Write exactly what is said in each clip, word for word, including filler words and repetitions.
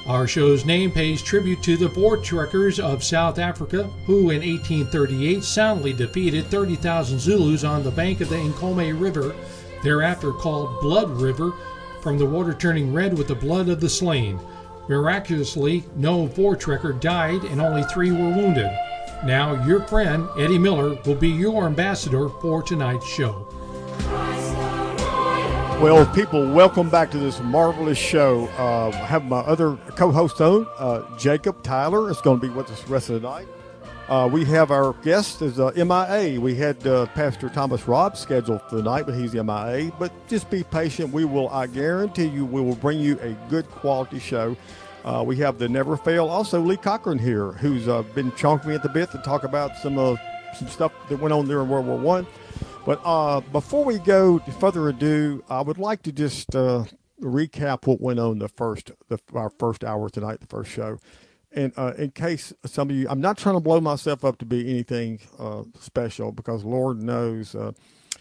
Our show's name pays tribute to the Voortrekkers of South Africa, who in eighteen thirty-eight soundly defeated thirty thousand Zulus on the bank of the Nkomo River, thereafter called Blood River, from the water turning red with the blood of the slain. Miraculously, no Voortrekker died and only three were wounded. Now, your friend, Eddie Miller, will be your ambassador for tonight's show. Well, people, welcome back to this marvelous show. Uh, I have my other co-host on, uh, Jacob Tyler. Is going to be with us the rest of the night. Uh, we have our guest is uh, M I A. We had uh, Pastor Thomas Robb scheduled for the night, but he's M I A. But just be patient. We will, I guarantee you, we will bring you a good quality show. Uh, we have the Never Fail, also Lee Cochran here, who's uh, been chonking me at the bit to talk about some uh, some stuff that went on there in World War One. But uh, before we go to further ado, I would like to just uh, recap what went on the first, the, our first hour tonight, the first show. And uh, in case some of you, I'm not trying to blow myself up to be anything uh, special, because Lord knows uh,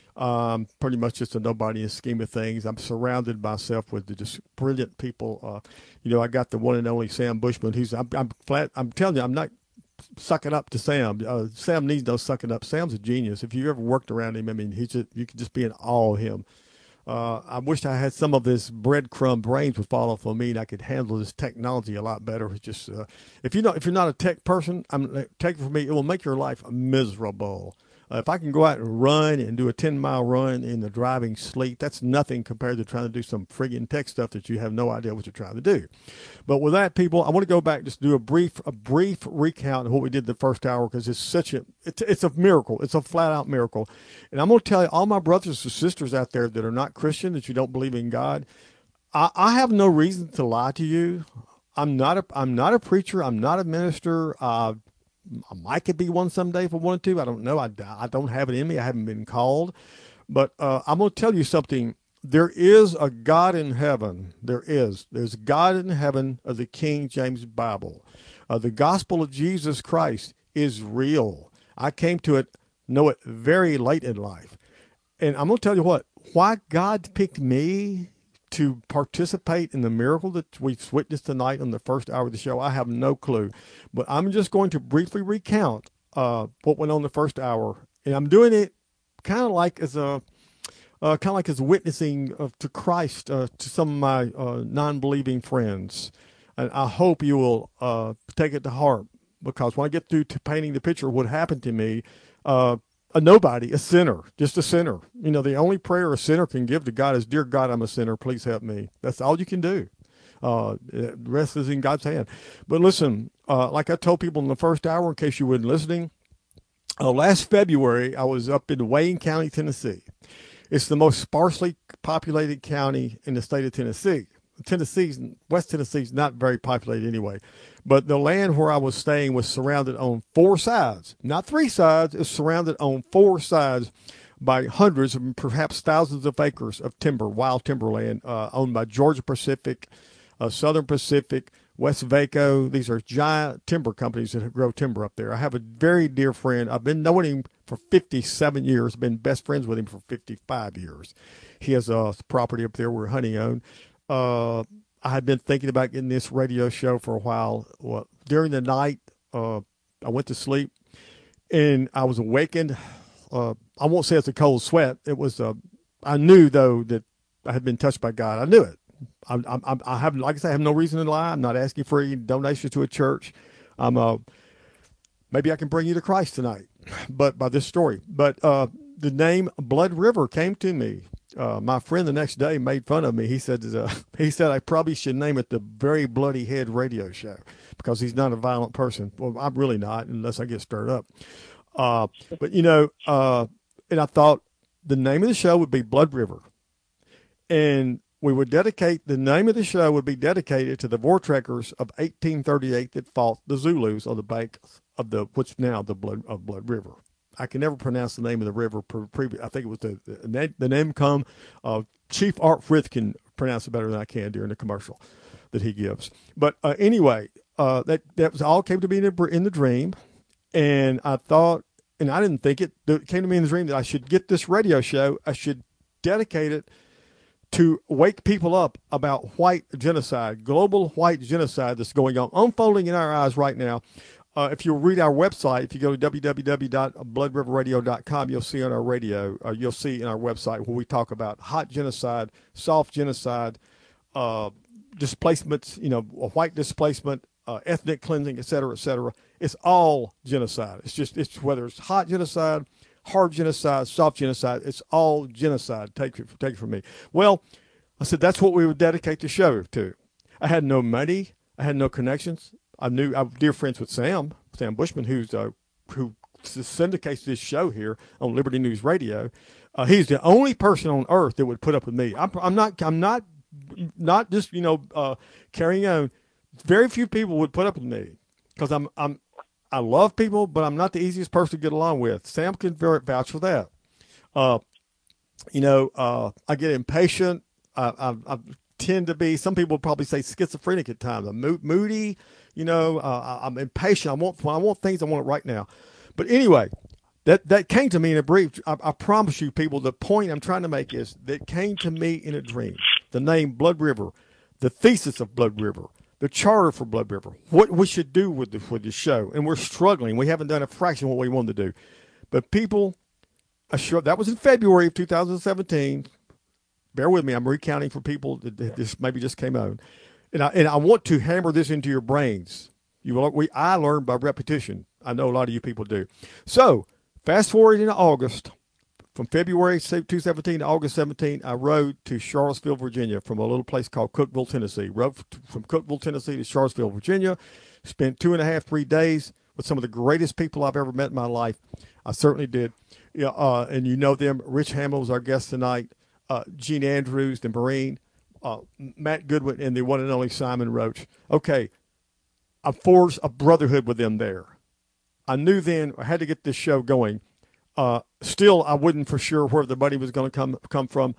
I'm pretty much just a nobody in the scheme of things. I'm surrounded myself with the just brilliant people. Uh, you know, I got the one and only Sam Bushman, who's, I'm, I'm flat, I'm telling you, I'm not sucking up to Sam. Uh, Sam needs no sucking up. Sam's a genius. If you ever worked around him, I mean, he's just, you can just be in awe of him. Uh, I wish I had some of this breadcrumb brains would fall off of me, and I could handle this technology a lot better. It's just, uh, if you know, if you're not a tech person, I'm take it from me, it will make your life miserable. Uh, if I can go out and run and do a ten mile run in the driving sleet, that's nothing compared to trying to do some friggin' tech stuff that you have no idea what you're trying to do. But with that, people, I want to go back, just do a brief, a brief recount of what we did the first hour, because it's such a, it's, it's a miracle. It's a flat out miracle. And I'm going to tell you, all my brothers and sisters out there that are not Christian, that you don't believe in God, I, I have no reason to lie to you. I'm not a, I'm not a preacher. I'm not a minister. Uh, I might could be one someday if I wanted to. I don't know. I, I don't have it in me. I haven't been called. But uh, I'm going to tell you something. There is a God in heaven. There is. There's God in heaven of the King James Bible. Uh, the gospel of Jesus Christ is real. I came to it, know it very late in life. And I'm going to tell you what, why God picked me to participate in the miracle that we've witnessed tonight on the first hour of the show, I have no clue. But I'm just going to briefly recount uh, what went on the first hour. And I'm doing it kind of like as a, uh, kind of like as witnessing of, to Christ uh, to some of my uh, non-believing friends. And I hope you will uh, take it to heart, because when I get through to painting the picture of what happened to me, uh, a nobody, a sinner, just a sinner. You know, the only prayer a sinner can give to God is, "Dear God, I'm a sinner. Please help me." That's all you can do. Uh, the rest is in God's hand. But listen, uh, like I told people in the first hour, in case you weren't listening, uh, last February, I was up in Wayne County, Tennessee. It's the most sparsely populated county in the state of Tennessee. Tennessee's, West Tennessee's not very populated anyway. But the land where I was staying was surrounded on four sides, not three sides. It's surrounded on four sides by hundreds and perhaps thousands of acres of timber, wild timberland, uh, owned by Georgia Pacific, uh, Southern Pacific, West Vaco. These are giant timber companies that grow timber up there. I have a very dear friend. I've been knowing him for fifty-seven years, been best friends with him for fifty-five years. He has a property up there where honey owned. Uh, I had been thinking about getting this radio show for a while. Well, during the night, uh, I went to sleep, and I was awakened. Uh, I won't say it's a cold sweat. It was. Uh, I knew though that I had been touched by God. I knew it. I, I, I have, like I say, I have no reason to lie. I'm not asking for any donations to a church. I'm. Uh, maybe I can bring you to Christ tonight, but by this story. But uh, the name Blood River came to me. Uh, my friend the next day made fun of me. He said, uh, he said, I probably should name it the Very Bloody Head Radio Show, because he's not a violent person. Well, I'm really not, unless I get stirred up. Uh, but you know, uh, and I thought the name of the show would be Blood River, and we would dedicate, the name of the show would be dedicated to the Voortrekkers of eighteen thirty-eight that fought the Zulus on the bank of the, what's now the Blood of Blood River. I can never pronounce the name of the river. Previous, I think it was the the, the name come. Uh, Chief Art Frith can pronounce it better than I can during the commercial that he gives. But uh, anyway, uh, that that was all came to me in the, in the dream, and I thought, and I didn't think it. It came to me in the dream that I should get this radio show. I should dedicate it to wake people up about white genocide, global white genocide that's going on, unfolding in our eyes right now. Uh, if you'll read our website, if you go to w w w dot blood river radio dot com, you'll see on our radio, uh, you'll see in our website where we talk about hot genocide, soft genocide, uh, displacements, you know, white displacement, uh, ethnic cleansing, et cetera, et cetera. It's all genocide. It's just, it's whether it's hot genocide, hard genocide, soft genocide, it's all genocide. Take it, take it from me. Well, I said that's what we would dedicate the show to. I had no money. I had no connections. I knew I'm dear friends with Sam, Sam Bushman, who's uh, who syndicates this show here on Liberty News Radio. Uh, he's the only person on earth that would put up with me. I'm, I'm not, I'm not, not just you know uh, carrying on. Very few people would put up with me because I'm, I'm, I love people, but I'm not the easiest person to get along with. Sam can vouch for that. Uh, you know, uh, I get impatient. I, I, I tend to be. Some people probably say schizophrenic at times. I'm mo- moody. You know, uh, I'm impatient. I want, I want things. I want it right now. But anyway, that, that came to me in a brief. I, I promise you, people, the point I'm trying to make is that came to me in a dream. The name Blood River, the thesis of Blood River, the charter for Blood River, what we should do with the, with the show. And we're struggling. We haven't done a fraction of what we wanted to do. But people, assure, that was in February of two thousand seventeen. Bear with me. I'm recounting for people that this maybe just came out. And I, and I want to hammer this into your brains. You will, we, I learned by repetition. I know a lot of you people do. So fast forward into August, from February two thousand seventeen to August seventeenth, I rode to Charlottesville, Virginia, from a little place called Cookeville, Tennessee. Rode from Cookeville, Tennessee to Charlottesville, Virginia. Spent two and a half, three days with some of the greatest people I've ever met in my life. I certainly did. Yeah, uh, and you know them. Rich Hamill was our guest tonight. Uh, Gene Andrews, the Marine. Uh, Matt Goodwin, and the one and only Simon Roach. Okay, I forged a brotherhood with them there. I knew then I had to get this show going. Uh, still, I wasn't for sure where the money was going to come come from.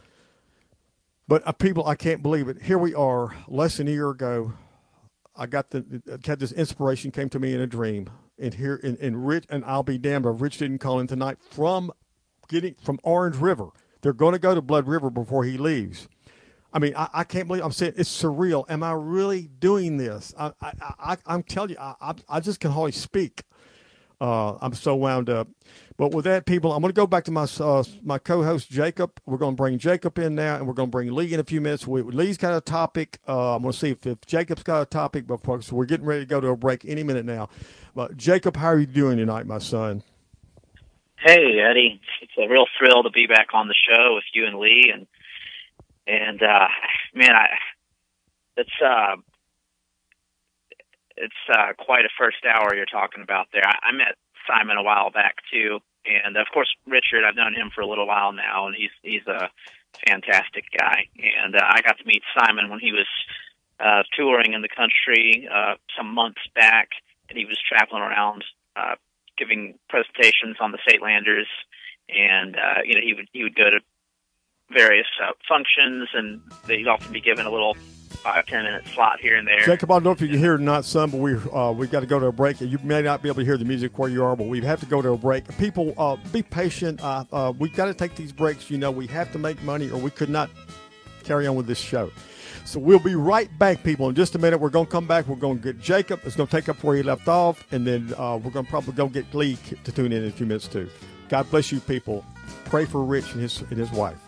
But uh, people, I can't believe it. Here we are, less than a year ago. I got the had this inspiration came to me in a dream, and here in, in Rich, and I'll be damned if Rich didn't call in tonight from getting from Orange River. They're going to go to Blood River before he leaves. I mean, I, I can't believe I'm saying it's surreal. Am I really doing this? I, I, I, I'm telling you, I, I, I just can hardly speak. Uh, I'm so wound up. But with that, people, I'm going to go back to my uh, my co-host, Jacob. We're going to bring Jacob in now, and we're going to bring Lee in a few minutes. We, Lee's got a topic. Uh, I'm going to see if, if Jacob's got a topic. But folks, we're getting ready to go to a break any minute now. But Jacob, how are you doing tonight, my son? Hey, Eddie. It's a real thrill to be back on the show with you and Lee. And, and uh, man, I it's uh, it's uh, quite a first hour you're talking about there. I, I met Simon a while back, too. And, of course, Richard, I've known him for a little while now, and he's he's a fantastic guy. And uh, I got to meet Simon when he was uh, touring in the country uh, some months back, and he was traveling around uh, giving presentations on the Statelanders. And, uh, you know, he would, he would go to various uh, functions, and they'd often be given a little five, ten minute slot here and there. Jacob, I don't know if you can hear it or not, son, but we uh, we've got to go to a break. You may not be able to hear the music where you are, but we have to go to a break. People, uh, be patient. Uh, uh, we've got to take these breaks. You know, we have to make money, or we could not carry on with this show. So we'll be right back, people. In just a minute, we're going to come back. We're going to get Jacob. It's going to take up where he left off, and then uh, we're going to probably go get Lee to tune in in a few minutes too. God bless you, people. Pray for Rich and his and his wife.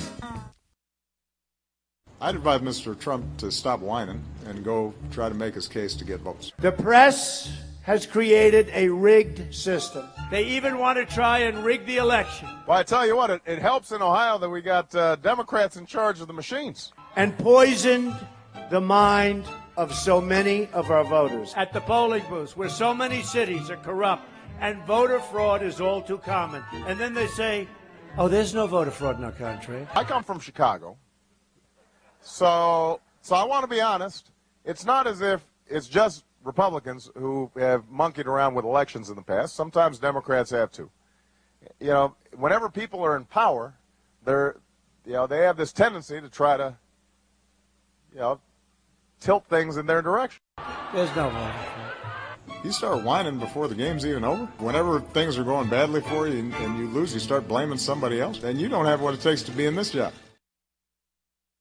I'd advise Mister Trump to stop whining and go try to make his case to get votes. The press has created a rigged system. They even want to try and rig the election. Well, I tell you what, it, it helps in Ohio that we got uh, Democrats in charge of the machines. And poisoned the mind of so many of our voters. At the polling booths, where so many cities are corrupt and voter fraud is all too common. And then they say, oh, there's no voter fraud in our country. I come from Chicago. So, so I want to be honest. It's not as if it's just Republicans who have monkeyed around with elections in the past. Sometimes Democrats have too. You know, whenever people are in power, they're, you know, they have this tendency to try to, you know, tilt things in their direction. There's no voter fraud. You start whining before the game's even over. Whenever things are going badly for you and, and you lose, you start blaming somebody else. And you don't have what it takes to be in this job.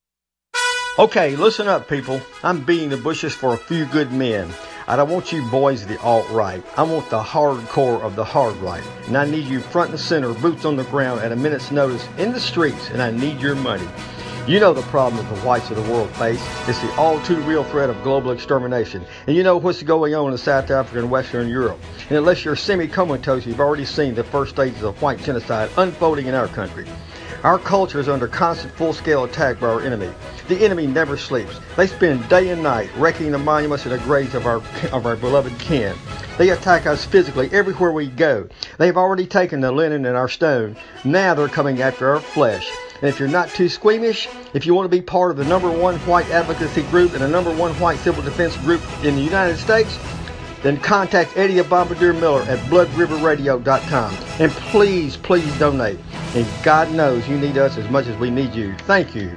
Okay, listen up, people. I'm beating the bushes for a few good men. I don't want you boys of the alt-right. I want the hardcore of the hard right. And I need you front and center, boots on the ground at a minute's notice in the streets, and I need your money. You know the problem that the whites of the world face. It's the all-too-real threat of global extermination. And you know what's going on in South Africa and Western Europe. And unless you're semi-comatose, you've already seen the first stages of white genocide unfolding in our country. Our culture is under constant full-scale attack by our enemy. The enemy never sleeps. They spend day and night wrecking the monuments and the graves of our of our beloved kin. They attack us physically everywhere we go. They've already taken the linen and our stone. Now they're coming after our flesh. And if you're not too squeamish, if you want to be part of the number one white advocacy group and the number one white civil defense group in the United States, then contact Eddie Bombardier Miller at blood river radio dot com. And please, please donate. And God knows you need us as much as we need you. Thank you.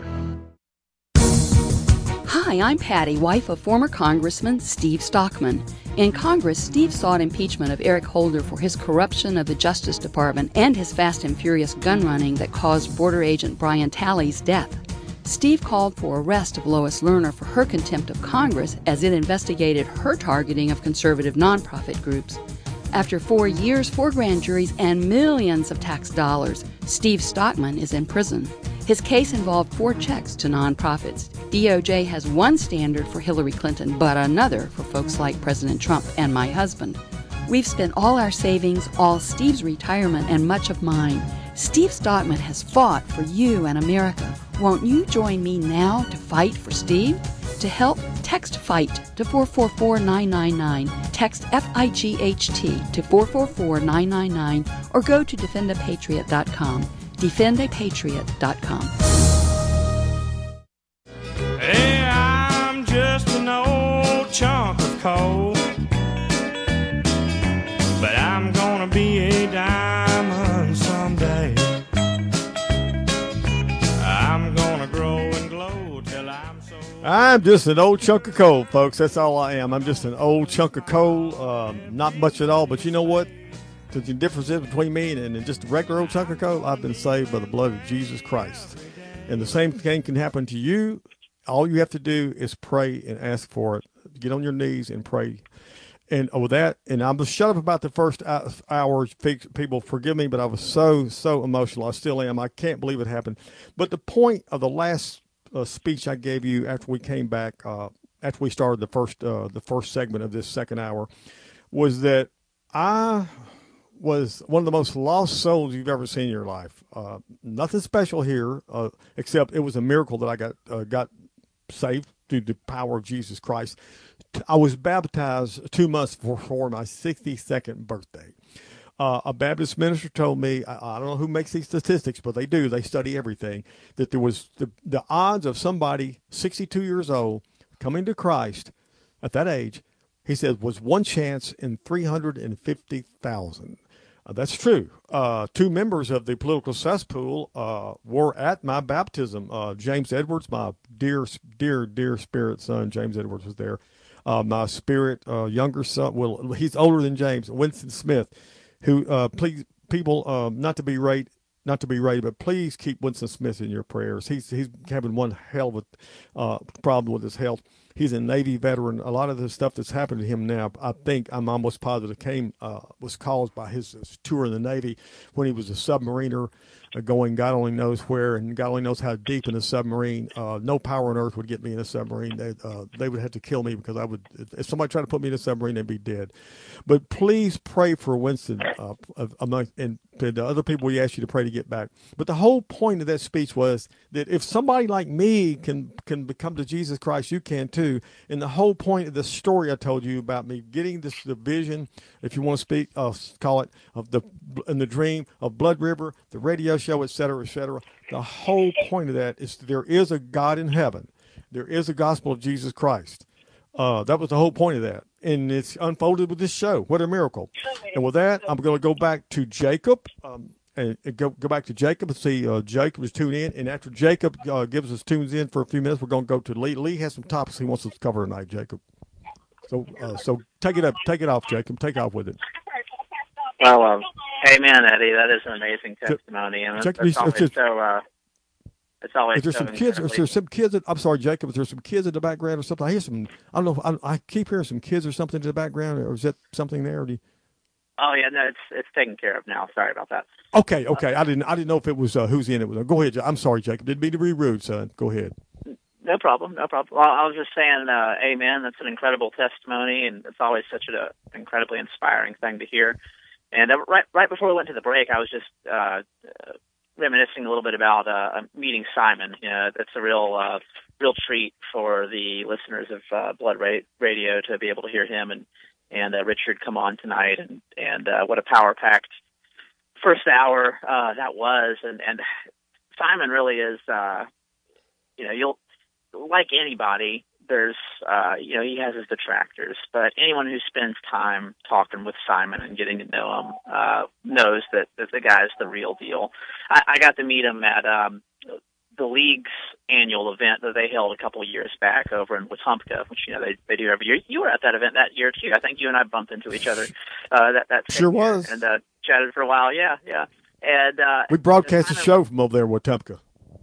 Hi, I'm Patty, wife of former Congressman Steve Stockman. In Congress, Steve sought impeachment of Eric Holder for his corruption of the Justice Department and his fast and furious gun running that caused border agent Brian Talley's death. Steve called for arrest of Lois Lerner for her contempt of Congress as it investigated her targeting of conservative nonprofit groups. After four years, four grand juries, and millions of tax dollars, Steve Stockman is in prison. His case involved four checks to nonprofits. D O J has one standard for Hillary Clinton, but another for folks like President Trump and my husband. We've spent all our savings, all Steve's retirement, and much of mine. Steve Stockman has fought for you and America. Won't you join me now to fight for Steve? To help, text FIGHT to four four four nine nine nine. Text F I G H T to four four four nine nine nine or go to defend a patriot dot com. defend a patriot dot com. Hey, I'm just an old chunk of coal, but I'm gonna be a diamond someday. I'm gonna grow and glow till I'm so... I'm just an old chunk of coal, folks. That's all I am. I'm just an old chunk of coal. Um, not much at all, but you know what? The difference is between me and just a regular old chunk of coal, I've been saved by the blood of Jesus Christ. And the same thing can happen to you. All you have to do is pray and ask for it. Get on your knees and pray. And with that, and I'm just shut up about the first hour. People, forgive me, but I was so, so emotional. I still am. I can't believe it happened. But the point of the last uh, speech I gave you after we came back, uh, after we started the first, uh, the first segment of this second hour, was that I was one of the most lost souls you've ever seen in your life. Uh, nothing special here, uh, except it was a miracle that I got uh, got saved through the power of Jesus Christ. I was baptized two months before my sixty-second birthday. Uh, a Baptist minister told me, I, I don't know who makes these statistics, but they do. They study everything. That there was the, the odds of somebody sixty-two years old coming to Christ at that age, he said, was one chance in three hundred fifty thousand. Uh, that's true. Uh, two members of the political cesspool uh, were at my baptism. Uh, James Edwards, my dear, dear, dear spirit son, James Edwards was there. Uh, my spirit uh, younger son, well, he's older than James, Winston Smith, who, uh, please, people, uh, not to be right, not to be right, but please keep Winston Smith in your prayers. He's he's having one hell of a uh, problem with his health. He's a Navy veteran. A lot of the stuff that's happened to him now, I think, I'm almost positive, came uh, was caused by his, his tour in the Navy when he was a submariner uh, going God only knows where, and God only knows how deep in a submarine. Uh, no power on earth would get me in a submarine. They, uh, they would have to kill me because I would, if somebody tried to put me in a submarine, they'd be dead. But please pray for Winston uh, among, and the other people we asked you to pray to get back. But the whole point of that speech was that if somebody like me can can become to Jesus Christ, you can too. And the whole point of the story I told you about me getting this the vision, if you want to speak, uh, call it of the in the dream of Blood River, the radio show, et cetera, et cetera. The whole point of that is there is a God in heaven. There is a gospel of Jesus Christ. Uh, that was the whole point of that. And it's unfolded with this show. What a miracle. And with that, I'm going to go back to Jacob um, and, and go, go back to Jacob and see uh, Jacob is tuned in. And after Jacob uh, gives us tunes in for a few minutes, we're going to go to Lee. Lee has some topics he wants us to cover tonight, Jacob. So uh, so take it up. Take it off, Jacob. Take off with it. Well, um, amen, Eddie. That is an amazing testimony. And Jacob, it's always just, so, uh, it's always. Is there so some kids? Is there some kids? That, I'm sorry, Jacob. Is there some kids in the background or something? I hear some. I don't know. I, I keep hearing some kids or something in the background. Or is that something there? Or do you, Oh yeah, no, it's it's taken care of now. Sorry about that. okay, okay. I didn't. I didn't know if it was uh, who's in it. Go ahead. I'm sorry, Jacob. Didn't mean to be rude, son. Go ahead. No problem, no problem. Well, I was just saying, uh, amen. That's an incredible testimony, and it's always such an incredibly inspiring thing to hear. And uh, right right before we went to the break, I was just uh, uh, reminiscing a little bit about uh, meeting Simon. You know, that's a real uh, real treat for the listeners of uh, Blood Ra- Radio to be able to hear him and and uh, Richard come on tonight, and and uh, what a power packed first hour uh, that was. And and Simon really is, uh, you know, you'll. Like anybody, there's, uh, you know, he has his detractors, but anyone who spends time talking with Simon and getting to know him, uh, knows that, that the guy's the real deal. I, I got to meet him at, um, the league's annual event that they held a couple of years back over in Wetumpka, which, you know, they, they do every year. You were at that event that year too. I think you and I bumped into each other, uh, that, that sure year, was. and, uh, chatted for a while. Yeah. Yeah. And, uh, we broadcast a Simon, show from over there in Wetumpka.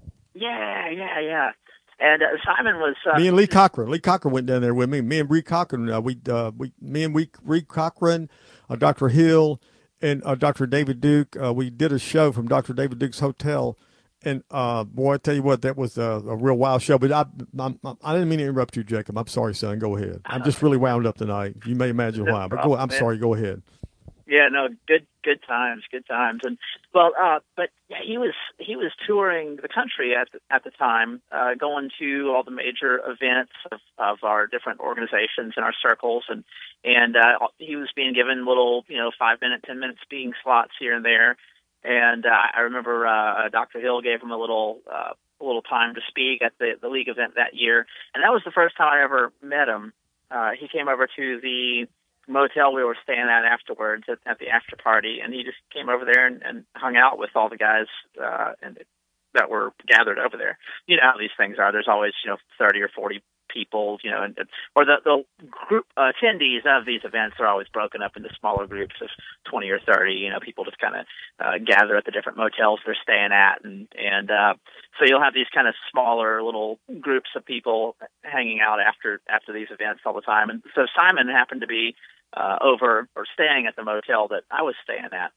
Yeah. Yeah. Yeah. And uh, Simon was uh, me and Lee Cochran. Lee Cochran went down there with me. Me and Lee Cochran. Uh, we, uh, we, me and we, Lee Cochran, uh, Doctor Hill, and uh, Doctor David Duke. Uh, we did a show from Doctor David Duke's hotel, and uh, boy, I tell you what, that was a, a real wild show. But I, I, I didn't mean to interrupt you, Jacob. I'm sorry, son. Go ahead. I'm just really wound up tonight. You may imagine no why, but problem, go. I'm man. sorry. Go ahead. Yeah, no, good, good times, good times, and well, uh, but yeah, he was he was touring the country at the, at the time, uh, going to all the major events of, of our different organizations and our circles, and and uh, he was being given little, you know, five minute, ten minute speaking slots here and there, and uh, I remember uh, Doctor Hill gave him a little uh, a little time to speak at the the league event that year, and that was the first time I ever met him. Uh, he came over to the motel we were staying at afterwards at, at the after party, and he just came over there and, and hung out with all the guys uh, and that were gathered over there. You know how these things are. There's always, you know, thirty or forty people, you know, and, or the, the group uh, attendees of these events are always broken up into smaller groups of twenty or thirty. You know, people just kind of uh, gather at the different motels they're staying at, and and uh, so you'll have these kind of smaller little groups of people hanging out after after these events all the time. And so Simon happened to be Uh, over or staying at the motel that I was staying at,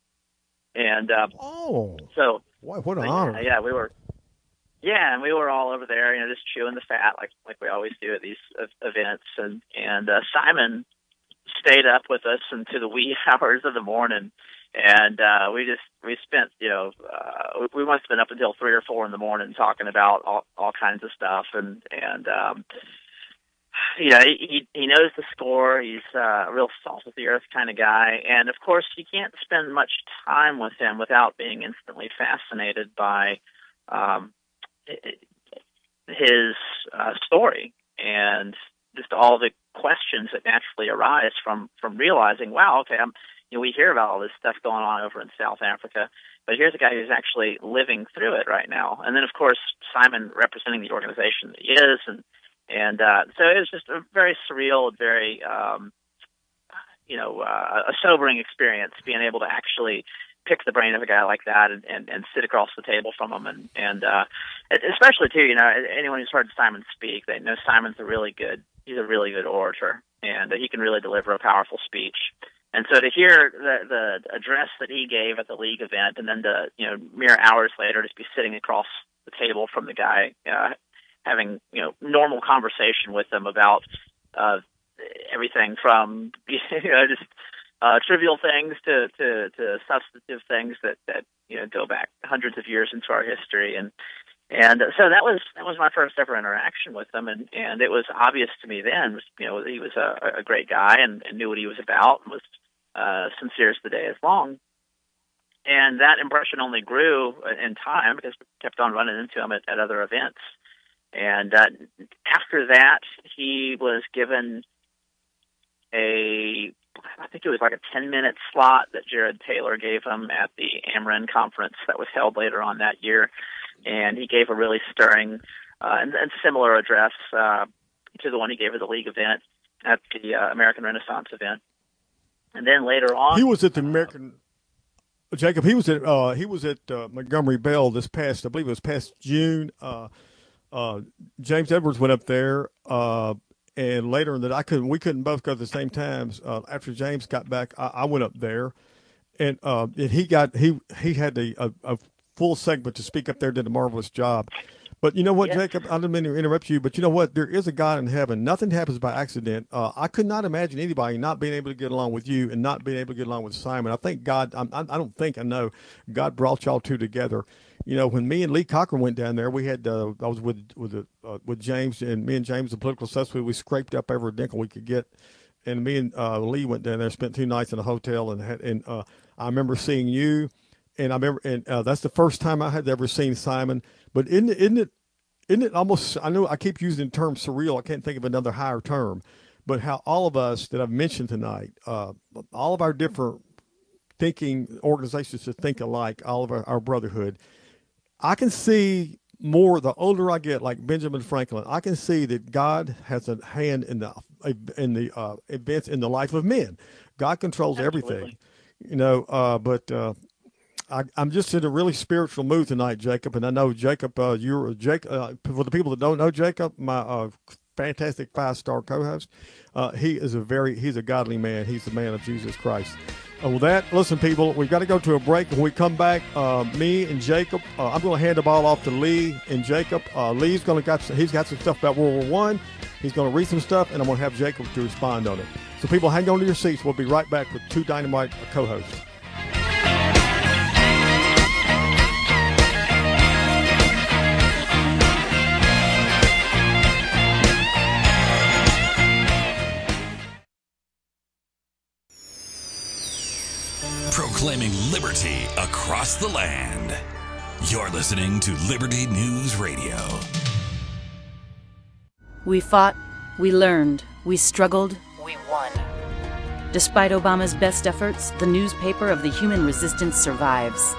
and uh, oh, so what, what an yeah, honor! Yeah, we were, yeah, and we were all over there, you know, just chewing the fat like like we always do at these uh, events, and and uh, Simon stayed up with us into the wee hours of the morning, and uh, we just we spent, you know, uh, we must have been up until three or four in the morning talking about all all kinds of stuff, and and. Um, You know, he he knows the score. He's uh, a real salt of the earth kind of guy, and of course, you can't spend much time with him without being instantly fascinated by um, his uh, story and just all the questions that naturally arise from from realizing, wow, okay, I'm, you know, we hear about all this stuff going on over in South Africa, but here's a guy who's actually living through it right now. And then, of course, Simon representing the organization that he is, and And uh, so it was just a very surreal, very, um, you know, uh, a sobering experience being able to actually pick the brain of a guy like that and, and, and sit across the table from him. And, and uh, especially, too, you know, anyone who's heard Simon speak, they know Simon's a really good, he's a really good orator, and uh, he can really deliver a powerful speech. And so to hear the, the address that he gave at the league event, and then to, you know, mere hours later, just be sitting across the table from the guy, uh, having, you know, normal conversation with them about uh, everything from, you know, just uh, trivial things to, to, to substantive things that, that, you know, go back hundreds of years into our history. And, and so that was, that was my first ever interaction with him. And, and it was obvious to me then, you know, he was a, a great guy and, and knew what he was about and was uh, sincere as the day is long. And that impression only grew in time because we kept on running into him at, at other events. And uh, after that, he was given a, I think it was like a ten-minute slot that Jared Taylor gave him at the Ameren conference that was held later on that year. And he gave a really stirring uh, and, and similar address uh, to the one he gave at the league event at the uh, American Renaissance event. And then later on... He was at the American... Jacob, he was at uh, he was at uh, Montgomery Bell this past, I believe it was past June. Uh, uh, James Edwards went up there, uh, and later in that I couldn't, we couldn't both go at the same times. Uh, after James got back, I, I went up there, and uh, and he got he he had a, a, a full segment to speak up there, did a marvelous job. But you know what, yeah. Jacob, I didn't mean to interrupt you, but you know what? There is a God in heaven. Nothing happens by accident. Uh, I could not imagine anybody not being able to get along with you and not being able to get along with Simon. I think God, I, I don't think, I know, God brought y'all two together. You know, when me and Lee Cochran went down there, we had, uh, I was with with uh, with James, and me and James, the political assessment, we scraped up every nickel we could get. And me and uh, Lee went down there, spent two nights in a hotel, and had, and uh, I remember seeing you, and I remember, and uh, that's the first time I had ever seen Simon. But isn't it, isn't it, isn't it almost, I know I keep using the term surreal, I can't think of another higher term, but how all of us that I've mentioned tonight, uh, all of our different thinking organizations that think alike, all of our, our brotherhood, I can see more, the older I get, like Benjamin Franklin, I can see that God has a hand in the in the uh, events in the life of men. God controls Absolutely. everything, you know, uh, but uh, I, I'm just in a really spiritual mood tonight, Jacob. And I know, Jacob, uh, you're Jacob. Uh, for the people that don't know Jacob, my uh, fantastic five-star co-host, uh, he is a very, he's a godly man. He's the man of Jesus Christ. Uh, with that, listen, people, we've got to go to a break. When we come back, uh, me and Jacob, uh, I'm going to hand the ball off to Lee and Jacob. Uh, Lee's going to got, some, he's got some stuff about World War One. He's going to read some stuff, and I'm going to have Jacob to respond on it. So, people, hang on to your seats. We'll be right back with two Dynamite co-hosts. Proclaiming liberty across the land. You're listening to Liberty News Radio. We fought, we learned, we struggled, we won. Despite Obama's best efforts, the newspaper of the human resistance survives.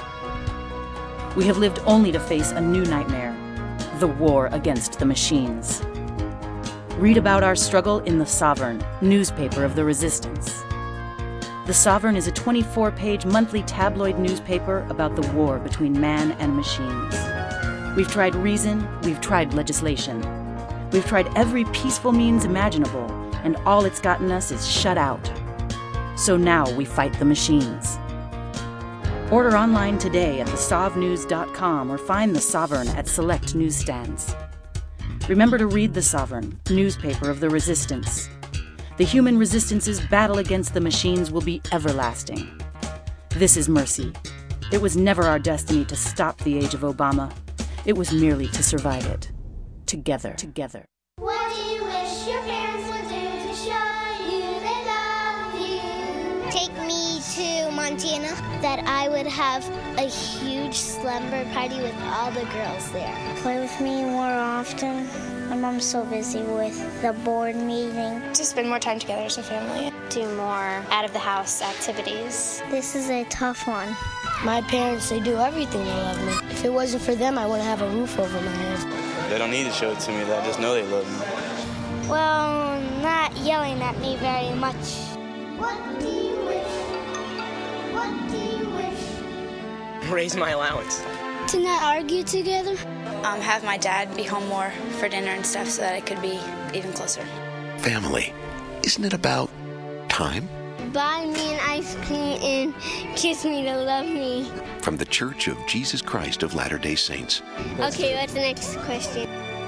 We have lived only to face a new nightmare, the war against the machines. Read about our struggle in The Sovereign, newspaper of the resistance. The Sovereign is a twenty-four page monthly tabloid newspaper about the war between man and machines. We've tried reason, we've tried legislation. We've tried every peaceful means imaginable, and all it's gotten us is shut out. So now we fight the machines. Order online today at the sov news dot com or find The Sovereign at select newsstands. Remember to read The Sovereign, newspaper of the resistance. The human resistance's battle against the machines will be everlasting. This is mercy. It was never our destiny to stop the age of Obama. It was merely to survive it. Together. Together. What do you wish your parents would do to show you they love you? Take me to Montana. That I would have a huge slumber party with all the girls there. Play with me more often. My mom's so busy with the board meeting. To spend more time together as a family. Do more out-of-the-house activities. This is a tough one. My parents, they do everything. They love me. If it wasn't for them, I wouldn't have a roof over my head. They don't need to show it to me. I just know they love me. Well, not yelling at me very much. What do you wish? What do you wish? Raise my allowance. To not argue together. Um, have my dad be home more for dinner and stuff so that I could be even closer. Family, isn't it about time? Buy me an ice cream and kiss me to love me. From the Church of Jesus Christ of Latter-day Saints. Okay, what's the next question?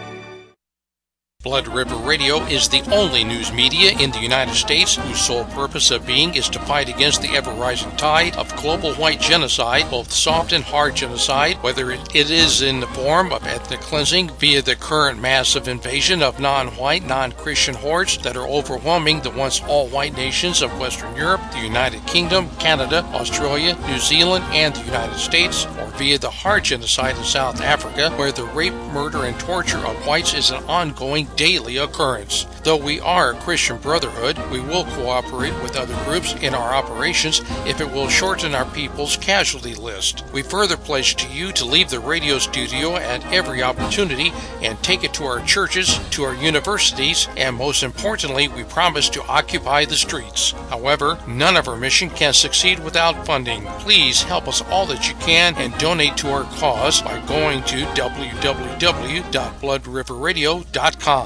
Blood River Radio is the only news media in the United States whose sole purpose of being is to fight against the ever-rising tide of global white genocide, both soft and hard genocide, whether it is in the form of ethnic cleansing via the current massive invasion of non-white, non-Christian hordes that are overwhelming the once all-white nations of Western Europe, the United Kingdom, Canada, Australia, New Zealand, and the United States, or via the hard genocide in South Africa, where the rape, murder, and torture of whites is an ongoing daily occurrence. Though we are a Christian brotherhood, we will cooperate with other groups in our operations if it will shorten our people's casualty list. We further pledge to you to leave the radio studio at every opportunity and take it to our churches, to our universities, and most importantly, we promise to occupy the streets. However, none of our mission can succeed without funding. Please help us all that you can and donate to our cause by going to w w w dot blood river radio dot com.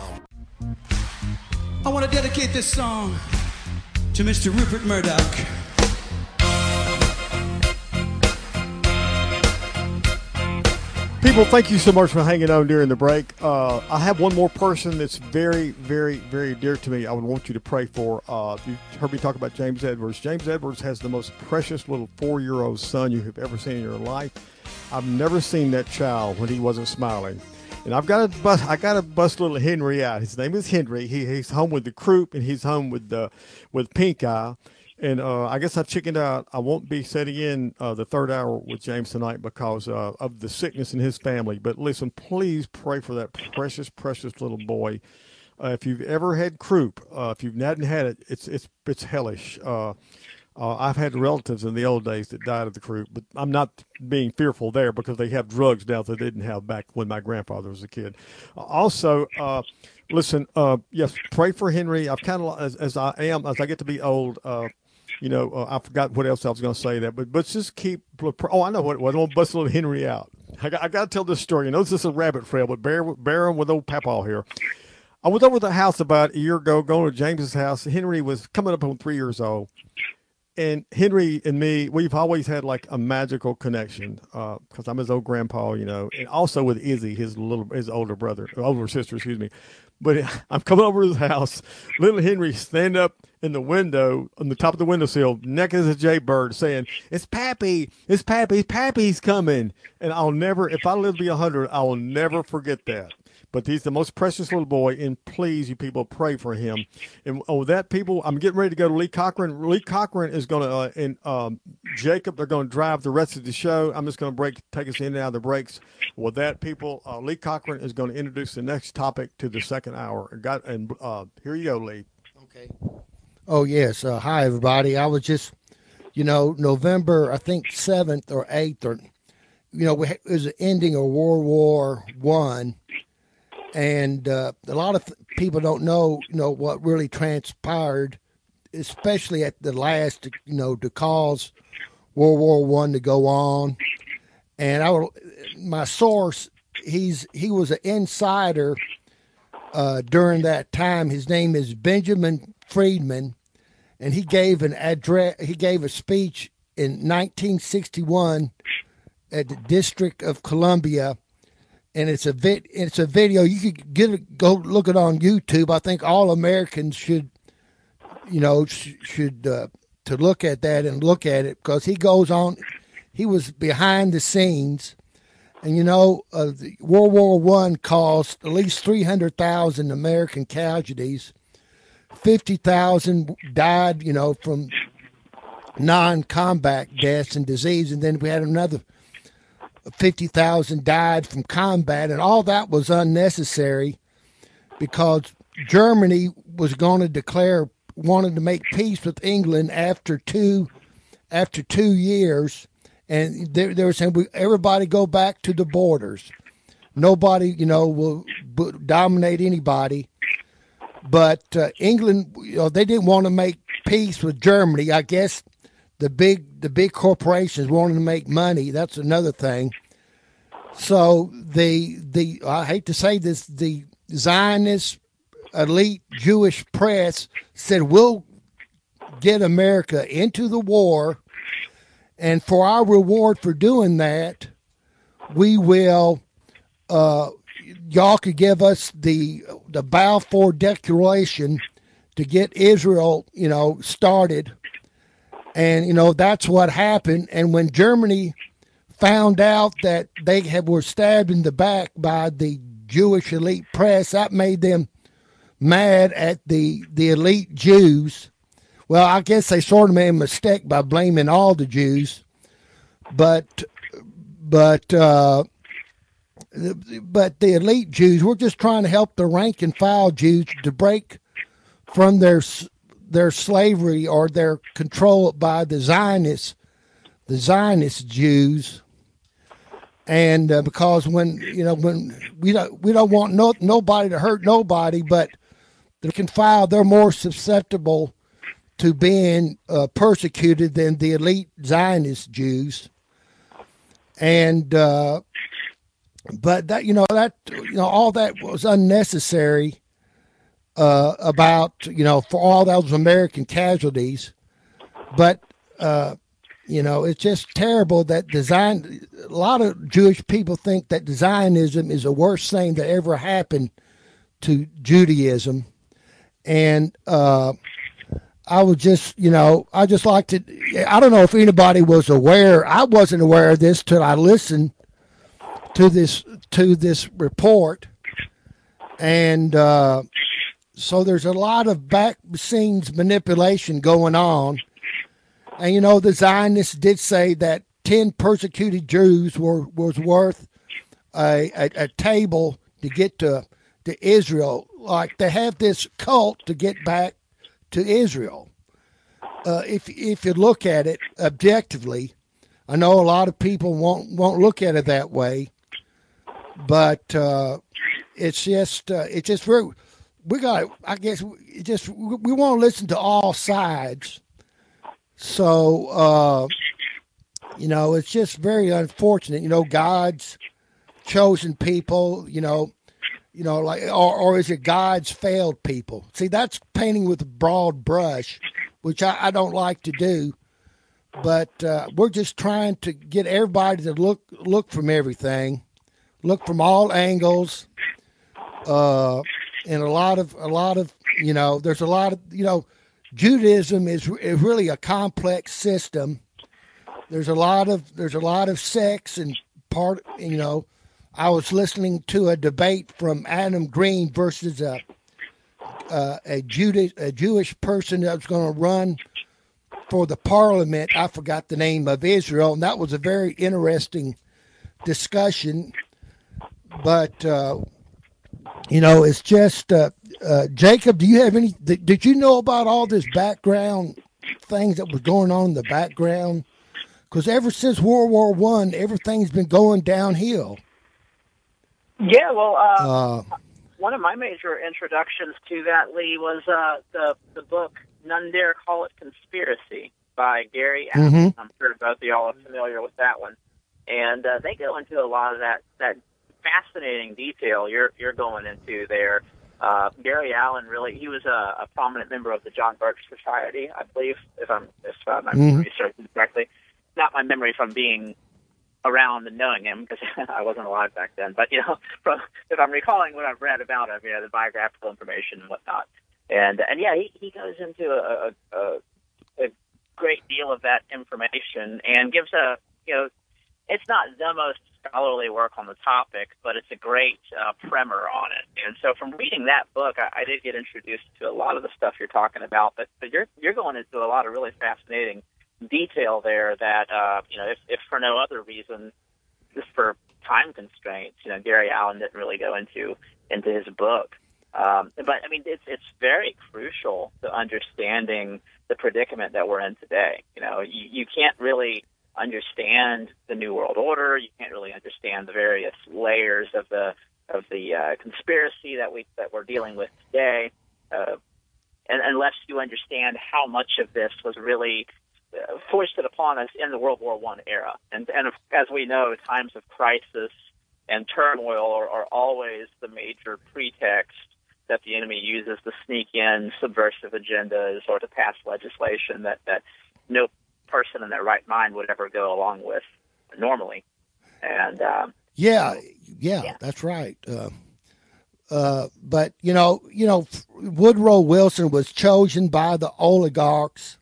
I want to dedicate this song to Mister Rupert Murdoch. People, thank you so much for hanging on during the break. Uh, I have one more person that's very, very, very dear to me I would want you to pray for. Uh, you heard me talk about James Edwards. James Edwards has the most precious little four-year-old son you have ever seen in your life. I've never seen that child when he wasn't smiling. And I've got to bust, I got to bust little Henry out. His name is Henry. He, he's home with the croup, and he's home with the, with pink eye. And uh, I guess I've chickened out. I won't be setting in uh, the third hour with James tonight because uh, of the sickness in his family. But listen, please pray for that precious, precious little boy. Uh, if you've ever had croup, uh, if you hadn't had it, it's it's it's hellish. Uh, Uh, I've had relatives in the old days that died of the croup, but I'm not being fearful there because they have drugs now that they didn't have back when my grandfather was a kid. Uh, also, uh, listen, uh, yes, pray for Henry. I've kind of, as, as I am, as I get to be old, uh, you know, uh, I forgot what else I was going to say there, but, but just keep, oh, I know what it was. I want to bust little Henry out. I got, I got to tell this story. You know, this is a rabbit trail, but bear, bear with old Papaw here. I was over at the house about a year ago, going to James's house. Henry was coming up on three years old. And Henry and me, we've always had like a magical connection because uh, I'm his old grandpa, you know, and also with Izzy, his little, his older brother, older sister, excuse me. But I'm coming over to his house. Little Henry stand up in the window, on the top of the windowsill, naked as a jaybird, saying, "It's Pappy, it's Pappy, Pappy's coming." And I'll never, if I live to be a hundred, I will never forget that. But he's the most precious little boy, and please, you people, pray for him. And oh, that people, I'm getting ready to go to Lee Cochran. Lee Cochran is going to, uh, and um, Jacob, they're going to drive the rest of the show. I'm just going to break, take us in and out of the breaks. With that, people, uh, Lee Cochran is going to introduce the next topic to the second hour. Got and uh, here you go, Lee. Okay. Oh yes. Uh, hi, everybody. I was just, you know, November, I think seventh or eighth, or you know, we, it was the ending of World War One. And uh, a lot of th- people don't know, you know, what really transpired, especially at the last, you know, to cause World War One to go on. And I would, my source, he's he was an insider uh, during that time. His name is Benjamin Friedman, and he gave an address. He gave a speech in nineteen sixty-one at the District of Columbia. And it's a vid, it's a video. You could get it, go look it on YouTube. I think all Americans should, you know, sh- should uh, to look at that and look at it because he goes on. He was behind the scenes, and you know, uh, the World War One caused at least three hundred thousand American casualties. Fifty thousand died, you know, from non-combat deaths and disease, and then we had another fifty thousand died from combat, and all that was unnecessary because Germany was going to declare, wanted to make peace with England after two, after two years, and they, they were saying, we, everybody go back to the borders. Nobody, you know, will b- dominate anybody. But uh, England, you know, they didn't want to make peace with Germany. I guess the big the big corporations wanted to make money. That's another thing. So the the I hate to say this, the Zionist elite Jewish press said we'll get America into the war, and for our reward for doing that, we will. Uh, y'all could give us the the Balfour Declaration to get Israel, you know, started. And, you know, that's what happened. And when Germany found out that they had, were stabbed in the back by the Jewish elite press, that made them mad at the, the elite Jews. Well, I guess they sort of made a mistake by blaming all the Jews. But, but, uh, but the elite Jews, we're just trying to help the rank and file Jews to break from their their slavery or their control by the Zionists, the Zionist Jews. And uh, because when you know when we don't we don't want no nobody to hurt nobody, but they can file, they're more susceptible to being uh, persecuted than the elite Zionist Jews. And uh, but that you know that you know all that was unnecessary uh, about you know for all those American casualties, but. Uh, You know, it's just terrible that design. A lot of Jewish people think that Zionism is the worst thing that ever happened to Judaism, and uh, I would just, you know, I just like to. I don't know if anybody was aware. I wasn't aware of this till I listened to this to this report, and uh, so there's a lot of back scenes manipulation going on. And, you know, the Zionists did say that ten persecuted Jews were was worth a, a, a table to get to, to Israel. Like, they have this cult to get back to Israel. Uh, if if you look at it objectively, I know a lot of people won't, won't look at it that way. But uh, it's just, uh, it's just very, we got, I guess, it just we want to listen to all sides. So, uh, you know, it's just very unfortunate. You know, God's chosen people, you know, you know, like, or, or is it God's failed people? See, that's painting with a broad brush, which I, I don't like to do. But uh, we're just trying to get everybody to look look from everything, look from all angles, uh, and a lot of a lot of you know, there's a lot of you know. Judaism is, is really a complex system. There's a lot of there's a lot of sex and part. You know, I was listening to a debate from Adam Green versus a a, a, Judas, a Jewish person that was going to run for the parliament. I forgot the name of Israel, and that was a very interesting discussion. But uh, you know, it's just. Uh, Uh, Jacob, do you have any? Th- did you know about all this background things that was going on in the background? Because ever since World War One, everything's been going downhill. Yeah, well, uh, uh, one of my major introductions to that, Lee, was uh, the the book "None Dare Call It Conspiracy" by Gary Allen. Mm-hmm. I'm sure both of y'all are familiar with that one, and uh, they go into a lot of that that fascinating detail you're you're going into there. Uh, Gary Allen really, he was a, a prominent member of the John Birch Society, I believe, if I'm if I'm mm-hmm. researching correctly. Not my memory from being around and knowing him, because I wasn't alive back then, but, you know, from, if I'm recalling what I've read about him, you know, the biographical information and whatnot. And, and yeah, he, he goes into a, a, a great deal of that information and gives a, you know, it's not the most scholarly work on the topic, but it's a great uh, primer on it. And so from reading that book, I, I did get introduced to a lot of the stuff you're talking about, but, but you're you're going into a lot of really fascinating detail there that, uh, you know, if, if for no other reason, just for time constraints, you know, Gary Allen didn't really go into into his book. Um, but, I mean, it's it's very crucial to understanding the predicament that we're in today. You know, you, you can't really understand the New World Order. You can't really understand the various layers of the of the uh, conspiracy that we that we're dealing with today, uh, and unless you understand how much of this was really uh, foisted upon us in the World War One era. And and as we know, times of crisis and turmoil are, are always the major pretext that the enemy uses to sneak in subversive agendas or to pass legislation that that no person in their right mind would ever go along with normally. And um, yeah, yeah, yeah, that's right. Uh, uh, but you know, you know, Woodrow Wilson was chosen by the oligarchs.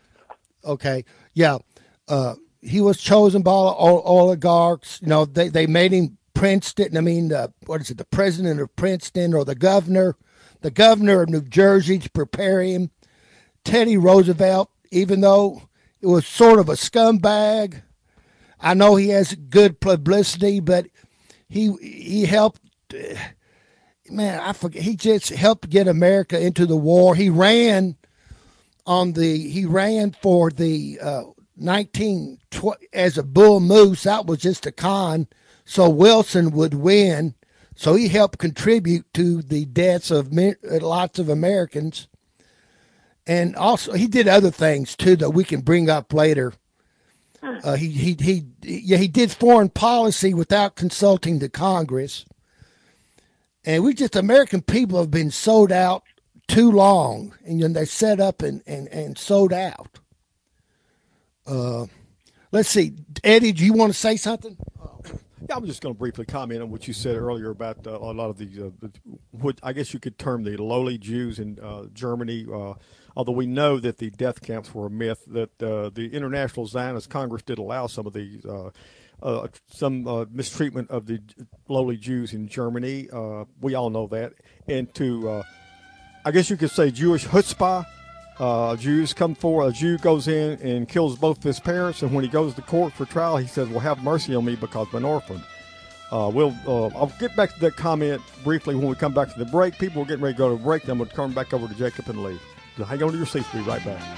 Okay, yeah, uh, he was chosen by the oligarchs. You know, they they made him Princeton. I mean, uh, what is it? The president of Princeton or the governor, the governor of New Jersey to prepare him. Teddy Roosevelt, even though it was sort of a scumbag. I know he has good publicity, but he he helped. man, I forget. He just helped get America into the war. He ran on the. He ran for the uh, nineteen as a bull moose. That was just a con, so Wilson would win. So he helped contribute to the deaths of lots of Americans. And also, he did other things, too, that we can bring up later. Uh, he, he, he, yeah, he did foreign policy without consulting the Congress. And we just, American people have been sold out too long. And you know, they're set up and, and, and sold out. Uh, let's see. Eddie, do you want to say something? Yeah, I'm just going to briefly comment on what you said earlier about uh, a lot of the, uh, the, what I guess you could term the lowly Jews in uh, Germany, uh, although we know that the death camps were a myth, that uh, the International Zionist Congress did allow some of the, uh, uh, some uh, mistreatment of the lowly Jews in Germany. Uh, we all know that. And to, uh, I guess you could say Jewish chutzpah. Uh, Jews come forward, a Jew goes in and kills both his parents, and when he goes to court for trial, he says, well, have mercy on me because I'm an orphan. Uh, we'll, uh, I'll get back to that comment briefly when we come back to the break. People are getting ready to go to break, then we'll turn back over to Jacob and leave. So hang on to your seats, we'll be right back.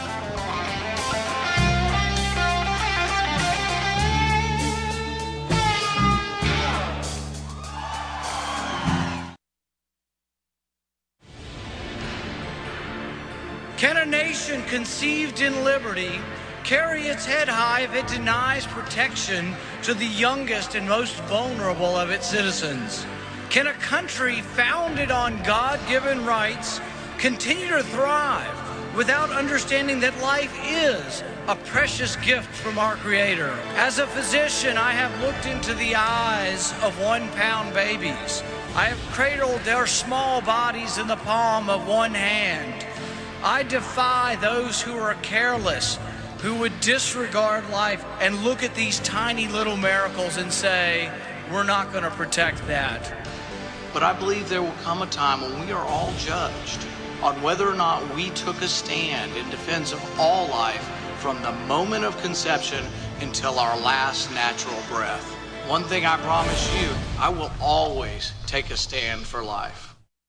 Can a nation conceived in liberty carry its head high if it denies protection to the youngest and most vulnerable of its citizens? Can a country founded on God-given rights continue to thrive without understanding that life is a precious gift from our Creator? As a physician, I have looked into the eyes of one-pound babies. I have cradled their small bodies in the palm of one hand. I defy those who are careless, who would disregard life and look at these tiny little miracles and say, we're not going to protect that. But I believe there will come a time when we are all judged on whether or not we took a stand in defense of all life from the moment of conception until our last natural breath. One thing I promise you, I will always take a stand for life.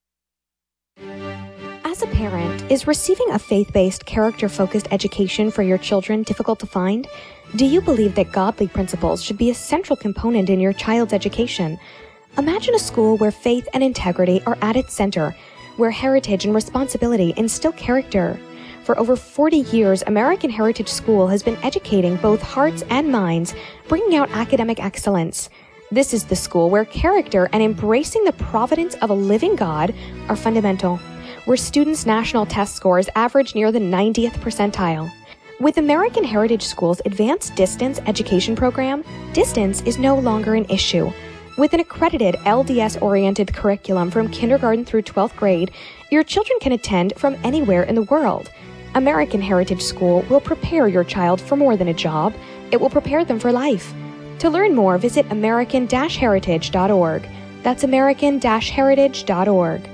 As a parent, is receiving a faith-based, character-focused education for your children difficult to find? Do you believe that godly principles should be a central component in your child's education? Imagine a school where faith and integrity are at its center, where heritage and responsibility instill character. For over forty years, American Heritage School has been educating both hearts and minds, bringing out academic excellence. This is the school where character and embracing the providence of a living God are fundamental, where students' national test scores average near the ninetieth percentile. With American Heritage School's Advanced Distance Education Program, distance is no longer an issue. With an accredited L D S-oriented curriculum from kindergarten through twelfth grade, your children can attend from anywhere in the world. American Heritage School will prepare your child for more than a job. It will prepare them for life. To learn more, visit American Heritage dot org. That's American Heritage dot org.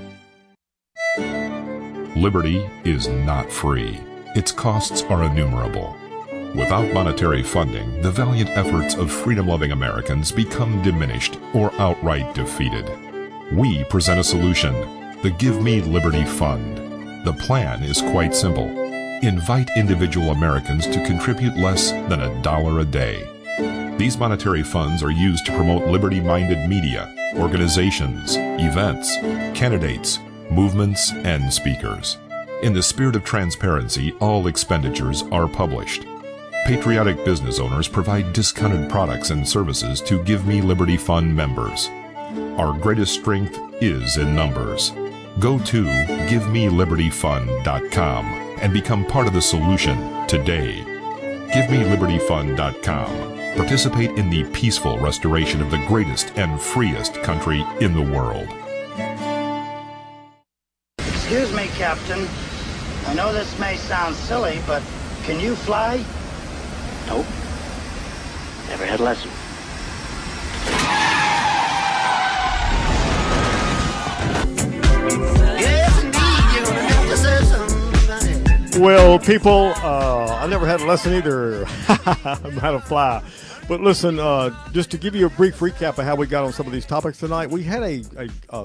Liberty is not free. Its costs are innumerable. Without monetary funding, the valiant efforts of freedom-loving Americans become diminished or outright defeated. We present a solution, the Give Me Liberty Fund. The plan is quite simple. Invite individual Americans to contribute less than a dollar a day. These monetary funds are used to promote liberty-minded media, organizations, events, candidates, movements, and speakers. In the spirit of transparency, all expenditures are published. Patriotic business owners provide discounted products and services to Give Me Liberty Fund members. Our greatest strength is in numbers. Go to give me liberty fund dot com and become part of the solution today. give me liberty fund dot com. Participate in the peaceful restoration of the greatest and freest country in the world. Excuse me, Captain. I know this may sound silly, but can you fly? Nope. Never had a lesson. Well, people, uh, I never had a lesson either on how to fly. But listen, uh, just to give you a brief recap of how we got on some of these topics tonight, we had a, a, a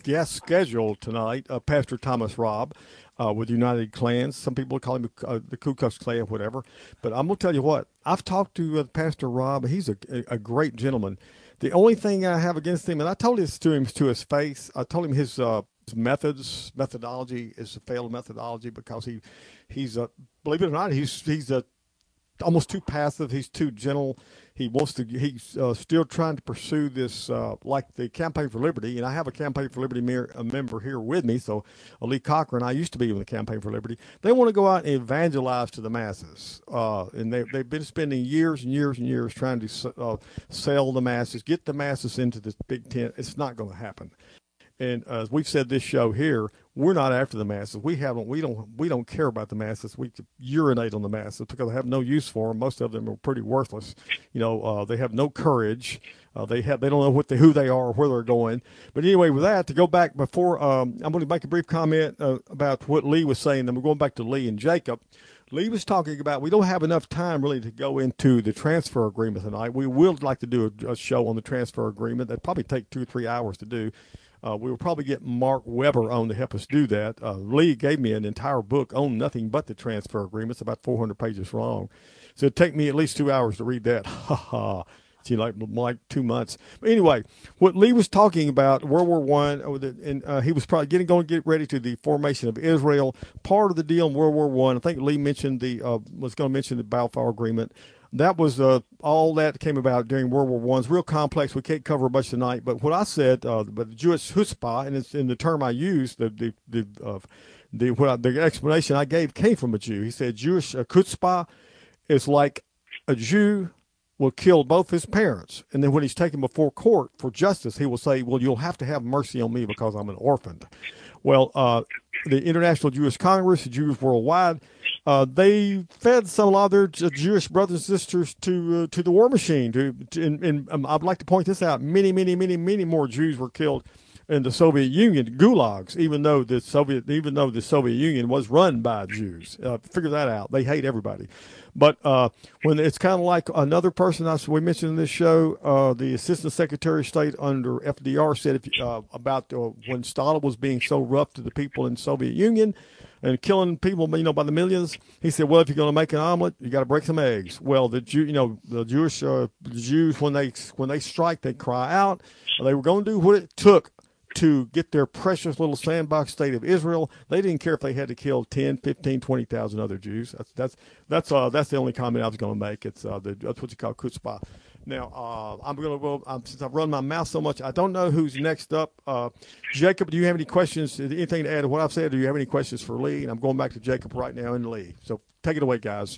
guest scheduled tonight, uh, Pastor Thomas Robb. Uh, with United Klans. Some people call him uh, the Ku Klux Klan or whatever. But I'm going to tell you what, I've talked to uh, Pastor Robb. He's a, a great gentleman. The only thing I have against him, and I told this to him to his face, I told him his, uh, his methods, methodology is a failed methodology because he, he's, uh, believe it or not, he's, he's a, almost too passive. He's too gentle. He wants to. He's uh, still trying to pursue this, uh, like the Campaign for Liberty. And I have a Campaign for Liberty mer- a member here with me. So, uh, Lee Cochran, I used to be in the Campaign for Liberty. They want to go out and evangelize to the masses, uh, and they they've been spending years and years and years trying to uh, sell the masses, get the masses into this big tent. It's not going to happen. And uh, as we've said this show here, we're not after the masses. We haven't. We don't. We don't care about the masses. We urinate on the masses because they have no use for them. Most of them are pretty worthless. You know, uh, they have no courage. Uh, they have. They don't know what they, who they are, or where they're going. But anyway, with that, to go back before, um, I'm going to make a brief comment uh, about what Lee was saying. Then we're going back to Lee and Jacob. Lee was talking about we don't have enough time really to go into the transfer agreement tonight. We would like to do a, a show on the transfer agreement. That'd probably take two or three hours to do. Uh, we will probably get Mark Weber on to help us do that. Uh, Lee gave me an entire book on nothing but the transfer agreement. It's about four hundred pages long. So it'd take me at least two hours to read that. Ha ha. See, like, like two months. But anyway, what Lee was talking about, World War One, and uh, he was probably getting going to get ready to the formation of Israel. Part of the deal in World War One, I think Lee mentioned the uh, was going to mention the Balfour Agreement. That was uh, all that came about during World War One. It's real complex. We can't cover much tonight. But what I said, uh, but the Jewish chutzpah, and it's in the term I used, the the the uh, the, what I, the explanation I gave came from a Jew. He said Jewish uh, chutzpah is like a Jew will kill both his parents, and then when he's taken before court for justice, he will say, "Well, you'll have to have mercy on me because I'm an orphan." Well, uh, the International Jewish Congress, the Jews worldwide. Uh, they fed some a lot of their Jewish brothers and sisters to uh, to the war machine. To, to and, and um, I'd like to point this out: many, many, many, many more Jews were killed in the Soviet Union gulags, even though the Soviet even though the Soviet Union was run by Jews. Uh, figure that out. They hate everybody. But uh, when it's kind of like another person I, we mentioned in this show, uh, the Assistant Secretary of State under F D R said if, uh, about uh, when Stalin was being so rough to the people in the Soviet Union and killing people, you know, by the millions. He said, well, if you're going to make an omelet, you got to break some eggs. Well, the Jew, you know, the Jewish uh, the Jews, when they when they strike, they cry out. They were going to do what it took to get their precious little sandbox state of Israel. They didn't care if they had to kill ten, fifteen, twenty thousand other Jews. That's that's that's uh that's the only comment I was going to make. It's uh the, that's what you call chutzpah. Now, uh, I'm going to go, um, since I've run my mouth so much, I don't know who's next up. Uh, Jacob, do you have any questions, anything to add to what I've said? Do you have any questions for Lee? And I'm going back to Jacob right now and Lee. So take it away, guys.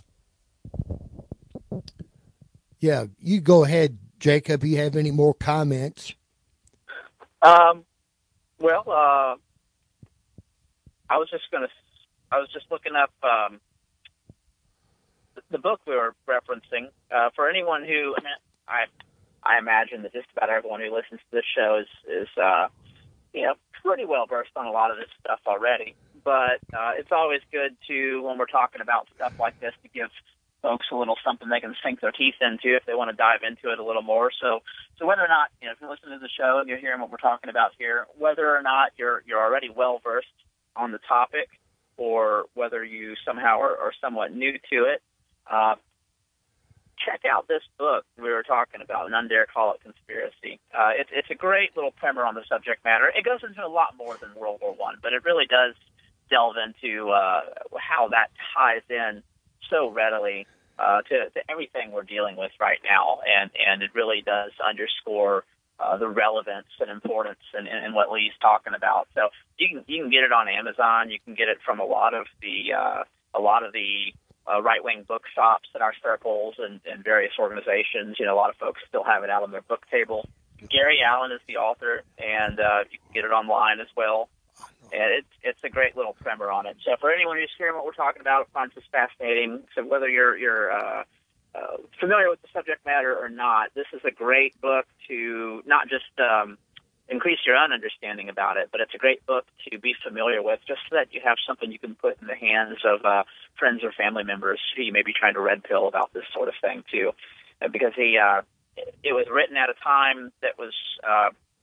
Yeah, you go ahead, Jacob. You have any more comments? Um, well, uh, I was just going to, I was just looking up um, the, the book we were referencing. Uh, for anyone who, I mean, I I imagine that just about everyone who listens to this show is, is uh, you know, pretty well versed on a lot of this stuff already. But uh, it's always good to, when we're talking about stuff like this, to give folks a little something they can sink their teeth into if they want to dive into it a little more. So, so whether or not, you know, if you're listening to the show and you're hearing what we're talking about here, whether or not you're you're already well versed on the topic, or whether you somehow are, are somewhat new to it, uh, check out this book we were talking about, None Dare Call It Conspiracy. Uh, it's it's a great little primer on the subject matter. It goes into a lot more than World War One, but it really does delve into uh, how that ties in so readily uh, to, to everything we're dealing with right now, and, and it really does underscore uh, the relevance and importance in, in, in what Lee's talking about. So you can you can get it on Amazon. You can get it from a lot of the uh, a lot of the uh, right-wing bookshops in our circles and, and various organizations. You know, a lot of folks still have it out on their book table. Gary Allen is the author, and uh, you can get it online as well. And it's it's a great little primer on it. So for anyone who's hearing what we're talking about, finds this fascinating. So whether you're you're uh, uh, familiar with the subject matter or not, this is a great book to not just um, increase your own understanding about it, but it's a great book to be familiar with, just so that you have something you can put in the hands of uh, friends or family members who you may be trying to red pill about this sort of thing too. Uh, because he uh, it was written at a time that was uh,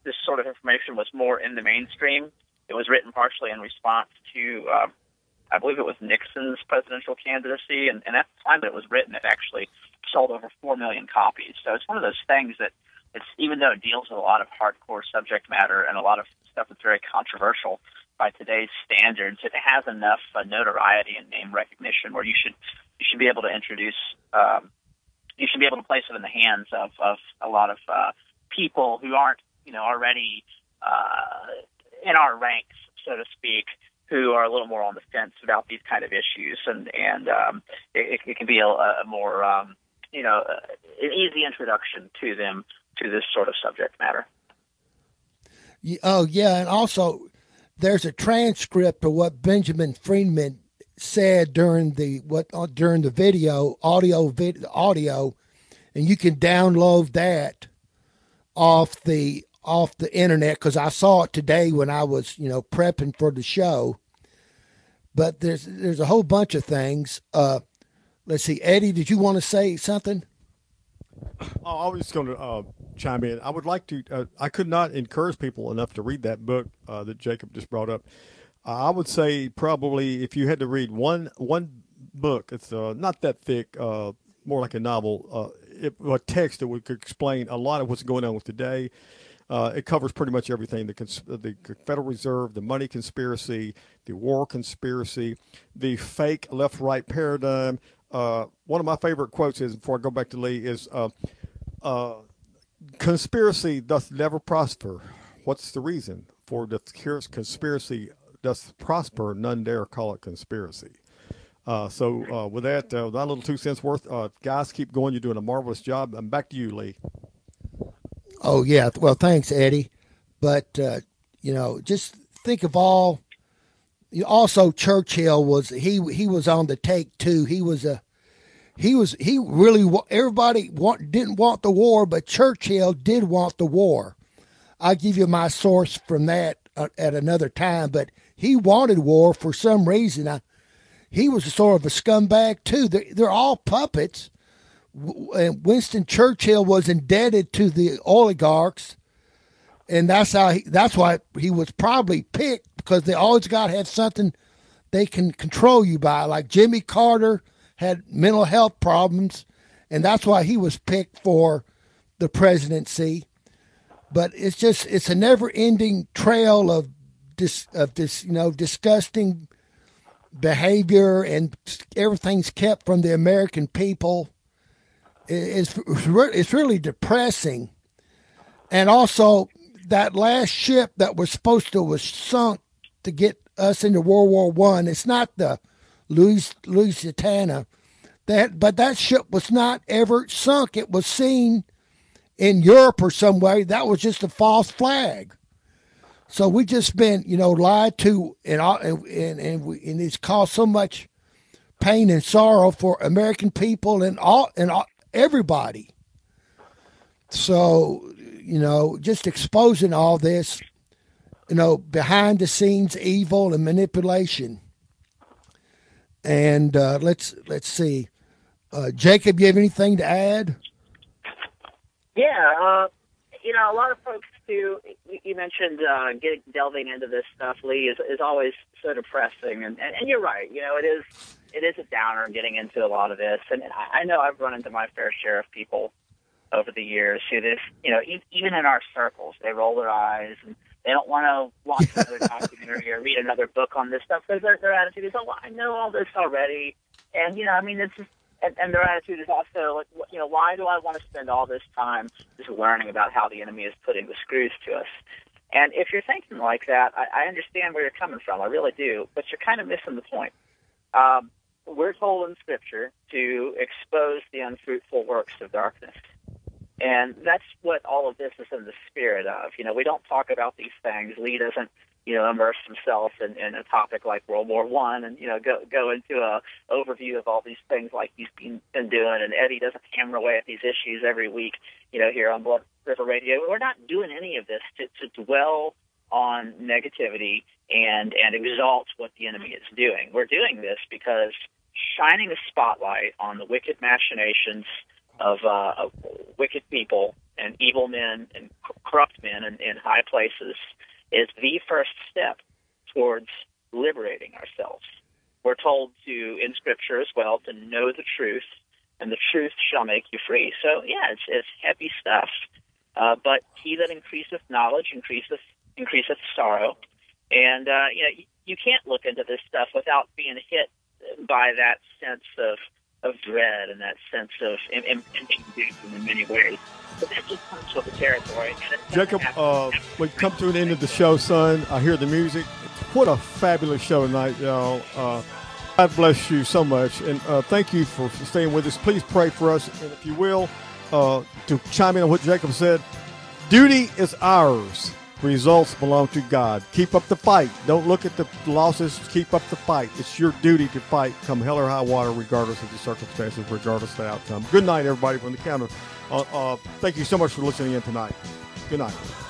this sort of information was more in the mainstream. It was written partially in response to, uh, I believe it was Nixon's presidential candidacy, and, and at the time that it was written, it actually sold over four million copies. So it's one of those things that, it's even though it deals with a lot of hardcore subject matter and a lot of stuff that's very controversial by today's standards, it has enough uh, notoriety and name recognition where you should you should be able to introduce, um, you should be able to place it in the hands of, of a lot of uh, people who aren't, you know, already uh, in our ranks, so to speak, who are a little more on the fence about these kind of issues, and and um, it, it can be a, a more um, you know an easy introduction to them to this sort of subject matter. Oh yeah, and also there's a transcript of what Benjamin Friedman said during the what uh, during the video audio vid, audio, and you can download that off the off the internet because I saw it today when I was you know prepping for the show. But there's there's a whole bunch of things. Uh, let's see, Eddie, did you want to say something? Oh, I was just going to uh, chime in. I would like to. Uh, I could not encourage people enough to read that book uh, that Jacob just brought up. Uh, I would say probably if you had to read one one book, it's uh, not that thick, uh, more like a novel, uh, it, a text that would could explain a lot of what's going on with today. Uh, it covers pretty much everything: the, cons- the Federal Reserve, the money conspiracy, the war conspiracy, the fake left-right paradigm. Uh, one of my favorite quotes is, before I go back to Lee, is uh, uh, conspiracy doth never prosper. What's the reason? For the conspiracy doth prosper, none dare call it conspiracy. Uh, so uh, with that, uh, that little two cents worth, uh, guys, keep going. You're doing a marvelous job. And back to you, Lee. Oh, yeah. Well, thanks, Eddie. But, uh, you know, just think of all. Also, Churchill was he he was on the take, too. He was a he was he really everybody want, didn't want the war, but Churchill did want the war. I'll give you my source from that uh, at another time. But he wanted war for some reason. I, he was sort of a scumbag, too. They're, they're all puppets. Winston Churchill was indebted to the oligarchs, and that's how he, that's why he was probably picked, because they always got to have something they can control you by. Like Jimmy Carter had mental health problems, and that's why he was picked for the presidency. But it's just it's a never-ending trail of this of this you know disgusting behavior, and everything's kept from the American people. It's, it's really depressing. And also, that last ship that was supposed to was sunk to get us into World War One, it's not the Louis, Lusitania, that, but that ship was not ever sunk. It was seen in Europe or somewhere. That was just a false flag. So we just been, you know, lied to, and and and, we, and it's caused so much pain and sorrow for American people and all and all, everybody. So, you know, just exposing all this, you know, behind the scenes evil and manipulation. And uh, let's let's see, uh, Jacob, you have anything to add? Yeah, uh, you know, a lot of folks too. You mentioned uh, getting delving into this stuff, Lee, is is always so depressing, and, and and you're right. You know, it is. It is a downer getting into a lot of this, and I know I've run into my fair share of people over the years who this, you know, even in our circles, they roll their eyes and they don't want to watch another documentary or read another book on this stuff because their, their attitude is, oh, I know all this already, and you know, I mean, it's just, and, and their attitude is also like, you know, why do I want to spend all this time just learning about how the enemy is putting the screws to us? And if you're thinking like that, I, I understand where you're coming from, I really do, but you're kind of missing the point. Um, We're told in Scripture to expose the unfruitful works of darkness. And that's what all of this is in the spirit of. You know, we don't talk about these things. Lee doesn't, you know, immerse himself in, in a topic like World War One and, you know, go go into a overview of all these things like he's been, been doing. And Eddie doesn't hammer away at these issues every week, you know, here on Blood River Radio. We're not doing any of this to, to dwell on negativity and, and exalt what the enemy is doing. We're doing this because shining a spotlight on the wicked machinations of, uh, of wicked people and evil men and corrupt men in, in high places is the first step towards liberating ourselves. We're told to, in Scripture as well, to know the truth, and the truth shall make you free. So, yeah, it's, it's heavy stuff. Uh, but he that increaseth knowledge increaseth increaseth sorrow. And, uh, you know, you, you can't look into this stuff without being hit by that sense of, of dread and that sense of impending doom in many ways. But that just comes with the territory. Jacob, uh, we come to an end of the show, son. I hear the music. What a fabulous show tonight, y'all. Uh, God bless you so much. And uh, thank you for staying with us. Please pray for us. And if you will, uh, to chime in on what Jacob said, duty is ours. Results belong to God. Keep up the fight. Don't look at the losses. Keep up the fight. It's your duty to fight come hell or high water, regardless of the circumstances, regardless of the outcome. Good night, everybody, from the count of, uh, uh, thank you so much for listening in tonight. Good night.